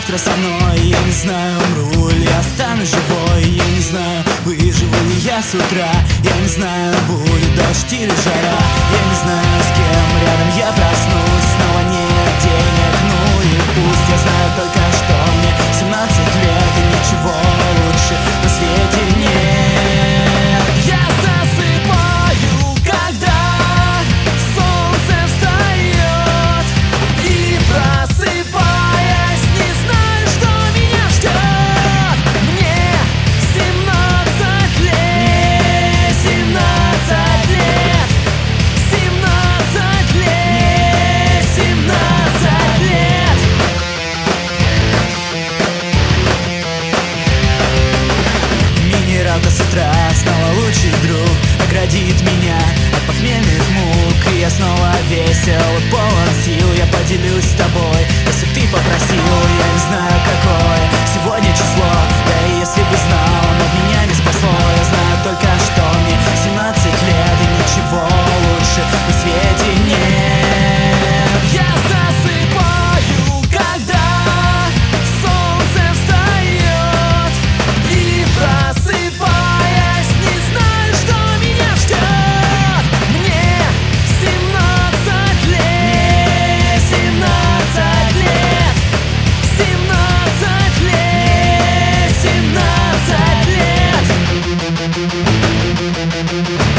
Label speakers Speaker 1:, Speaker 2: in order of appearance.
Speaker 1: завтра со мной. Я не знаю, умру ли останусь живой. Я не знаю, выживу ли я с утра. Я не знаю, будет дождь или жара. Я не знаю, с кем рядом я проснусь. Снова нет денег, ну и пусть. Я знаю только, что мне 17 лет, и ничего лучше на свете нет. Я засыпаю, когда солнце встает, и просыпаясь, не знаю, что меня ждет. Мне 17 лет, 17 лет, 17 лет, 17 лет. Минералка с утра, снова лучший друг, оградит меня от похмельных мук. И я снова весел и полон сил. Я поделюсь с тобой, если б ты попросил. Я не знаю, какое сегодня число, да и если бы знал, оно меня не спасло. Я знаю только, что мне 17 лет, и ничего лучше на свете нет. Я засыпаю, когда солнце встает, и просыпаясь, не знаю, что меня ждет. Мне 17 лет, 17 лет, 17 лет, 17 лет.